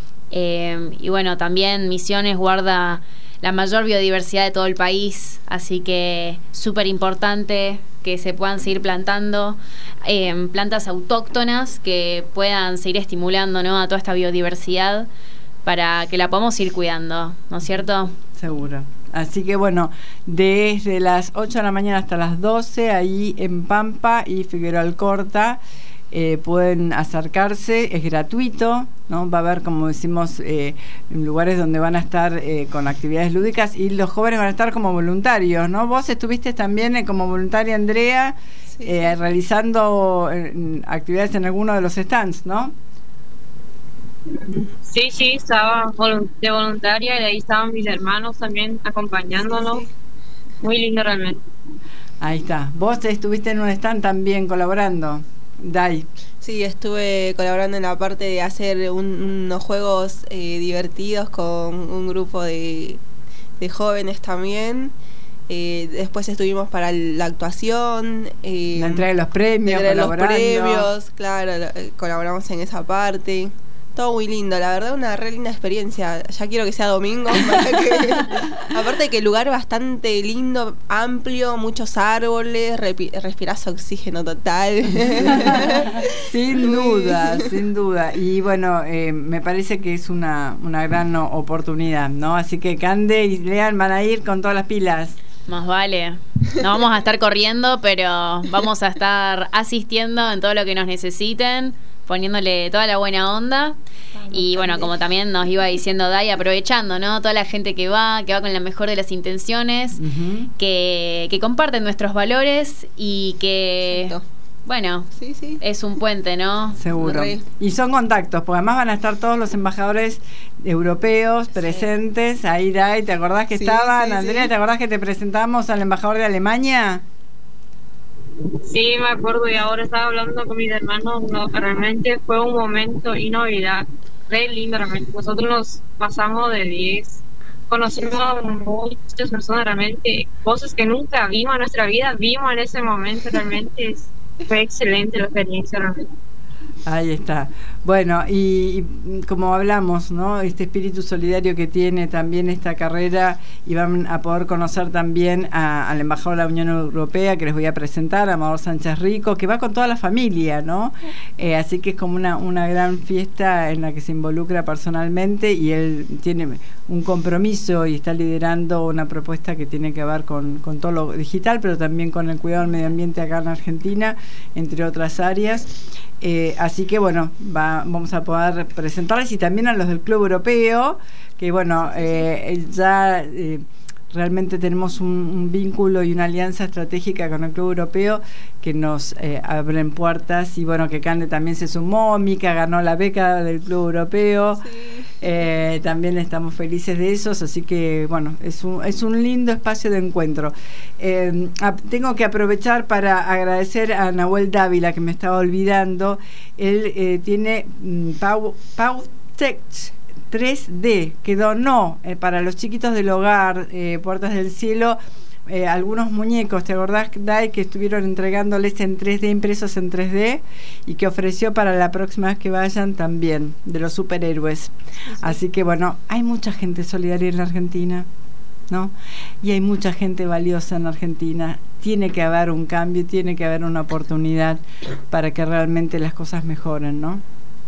Eh, y bueno, también Misiones guarda la mayor biodiversidad de todo el país, así que súper importante que se puedan seguir plantando eh, plantas autóctonas que puedan seguir estimulando, ¿no?, a toda esta biodiversidad para que la podamos ir cuidando, ¿no es cierto? Seguro. Así que bueno, desde las ocho de la mañana hasta las doce, ahí en Pampa y Figueroa Alcorta, eh, pueden acercarse, es gratuito, ¿no? Va a haber, como decimos, eh, lugares donde van a estar eh, con actividades lúdicas y los jóvenes van a estar como voluntarios, ¿no? Vos estuviste también eh, como voluntaria, Andrea, sí, eh, sí. realizando eh, actividades en alguno de los stands, ¿no? Sí, sí, estaba de voluntaria y de ahí estaban mis hermanos también acompañándonos. Sí, sí. Muy lindo realmente. Ahí está. ¿Vos estuviste en un stand también colaborando, Dai? Sí, estuve colaborando en la parte de hacer un, unos juegos eh, divertidos con un grupo de, de jóvenes también. Eh, después estuvimos para la actuación, eh, la entrega de los premios, de los premios, claro, colaboramos en esa parte. Todo muy lindo, la verdad, una re linda experiencia. Ya quiero que sea domingo. Para que... Aparte de que el lugar bastante lindo, amplio, muchos árboles, repi- respirás oxígeno total. Sin duda, sin duda. Y bueno, eh, me parece que es una, una gran oportunidad, ¿no? Así que Cande y Lean van a ir con todas las pilas. Más vale. No vamos a estar corriendo, pero vamos a estar asistiendo en todo lo que nos necesiten, poniéndole toda la buena onda. Y bueno, como también nos iba diciendo Dai, aprovechando, ¿no? Toda la gente que va, que va con la mejor de las intenciones, uh-huh. que, que comparten nuestros valores y que... Exacto. Bueno, sí, sí. Es un puente, ¿no? Seguro. Re. Y son contactos, porque además van a estar todos los embajadores europeos presentes. Sí. Ahí, Dai, ¿te acordás que sí, estaban? Sí, Andrea, sí. ¿Te acordás que te presentamos al embajador de Alemania? Sí, me acuerdo, y ahora estaba hablando con mis hermanos. No, realmente fue un momento inolvidable, re lindo realmente. Nosotros nos pasamos de diez, conocimos a muchas personas, realmente cosas que nunca vimos en nuestra vida, vimos en ese momento. Realmente es Fue excelente la experiencia realmente. Ahí está. Bueno, y, y como hablamos, ¿no? Este espíritu solidario que tiene también esta carrera, y van a poder conocer también a, al embajador de la Unión Europea, que les voy a presentar, Amador Sánchez Rico, que va con toda la familia, ¿no? Eh, así que es como una, una gran fiesta en la que se involucra personalmente, y él tiene un compromiso y está liderando una propuesta que tiene que ver con, con todo lo digital, pero también con el cuidado del medio ambiente acá en Argentina, entre otras áreas. Eh, así que bueno, va, vamos a poder presentarles, y también a los del Club Europeo, que bueno, eh, ya eh, realmente tenemos un, un vínculo y una alianza estratégica con el Club Europeo que nos eh, abren puertas. Y bueno, que Cande también se sumó, Mica ganó la beca del Club Europeo, sí. eh, también estamos felices de esos, así que bueno, es un, es un lindo espacio de encuentro. Eh, a, tengo que aprovechar para agradecer a Nahuel Dávila, que me estaba olvidando. Él eh, tiene mm, Pau, Pau Tech tres D, que donó eh, para los chiquitos del hogar, eh, Puertas del Cielo, eh, algunos muñecos. ¿Te acordás, Dai, que estuvieron entregándoles en tres D, impresos en tres D, y que ofreció para la próxima vez que vayan también, de los superhéroes? Sí, sí. Así que bueno, hay mucha gente solidaria en la Argentina, ¿no? Y hay mucha gente valiosa en Argentina. Tiene que haber un cambio, tiene que haber una oportunidad para que realmente las cosas mejoren, ¿no?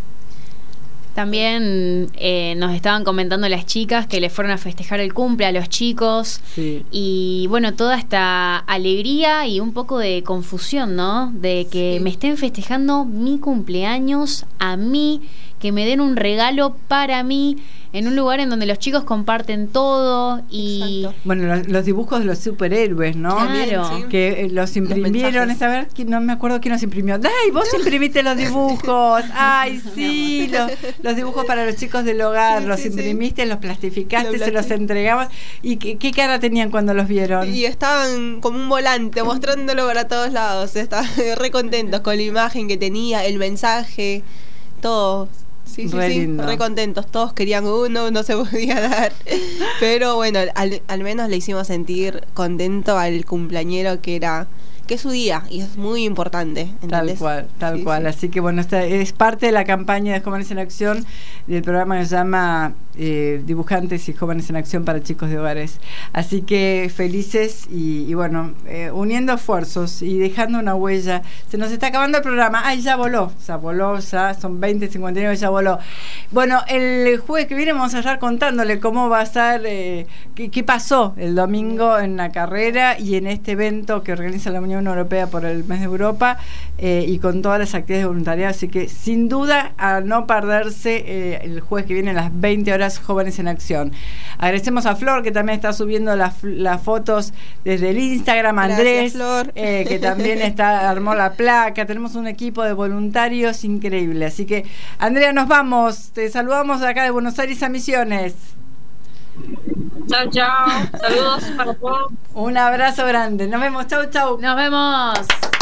También eh, nos estaban comentando las chicas que le fueron a festejar el cumple a los chicos. Sí. Y bueno, toda esta alegría y un poco de confusión, ¿no? De que sí. me estén festejando mi cumpleaños a mí, que me den un regalo para mí, en un lugar en donde los chicos comparten todo. Y exacto. Bueno, los, los dibujos de los superhéroes, ¿no? Claro. Sí. Que eh, los imprimieron, esta vez, no me acuerdo quién los imprimió. ¡Ay, vos imprimiste los dibujos! ¡Ay, sí! Los, los dibujos para los chicos del hogar, sí, los sí, imprimiste, sí. los plastificaste, lo se los entregabas. ¿Y qué, qué cara tenían cuando los vieron? Y estaban como un volante, mostrándolo para todos lados. Estaban re contentos con la imagen que tenía, el mensaje, todo. Sí, sí, re sí, lindo. Re contentos, todos querían uno, no se podía dar, pero bueno, al, al menos le hicimos sentir contento al cumpleañero, que era que es su día, y es muy importante, ¿entendés? Tal cual, tal sí, cual, sí. Así que bueno, esta es parte de la campaña de Jóvenes en Acción, del programa que se llama eh, Dibujantes y Jóvenes en Acción para Chicos de Hogares. Así que felices y, y bueno, eh, uniendo esfuerzos y dejando una huella. Se nos está acabando el programa. Ay, ya voló, ya voló, ya son veinte cincuenta y nueve, ya voló. Bueno, el jueves que viene vamos a estar contándole cómo va a ser, eh, qué, qué pasó el domingo en la carrera y en este evento que organiza la Unión Europea por el mes de Europa, eh, y con todas las actividades de voluntariado. Así que sin duda a no perderse eh, el jueves que viene a las veinte horas, Jóvenes en Acción. Agradecemos a Flor, que también está subiendo las, las fotos desde el Instagram, Andrés, Flor. Eh, que también está armó la placa. Tenemos un equipo de voluntarios increíble. Así que, Andrea, nos vamos. Te saludamos de acá de Buenos Aires a Misiones. Chao, chao. Saludos para todos. Un abrazo grande. Nos vemos. Chau, chau. Nos vemos.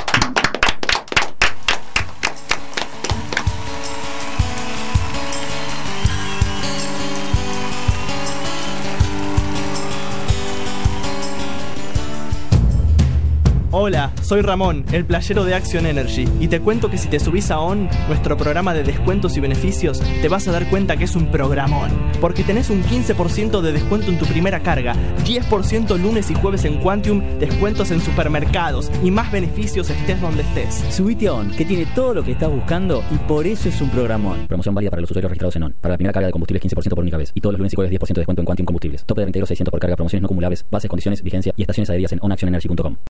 Hola, soy Ramón, el playero de Action Energy, y te cuento que si te subís a ON, nuestro programa de descuentos y beneficios, te vas a dar cuenta que es un programón, porque tenés un quince por ciento de descuento en tu primera carga, diez por ciento lunes y jueves en Quantium, descuentos en supermercados y más beneficios estés donde estés. Subite a ON, que tiene todo lo que estás buscando y por eso es un programón. Promoción válida para los usuarios registrados en ON. Para la primera carga de combustibles quince por ciento por única vez, y todos los lunes y jueves diez por ciento de descuento en Quantium Combustibles. Tope de reintegro seiscientos por carga, promociones no acumulables, bases, condiciones, vigencia y estaciones adheridas en on action energy punto com.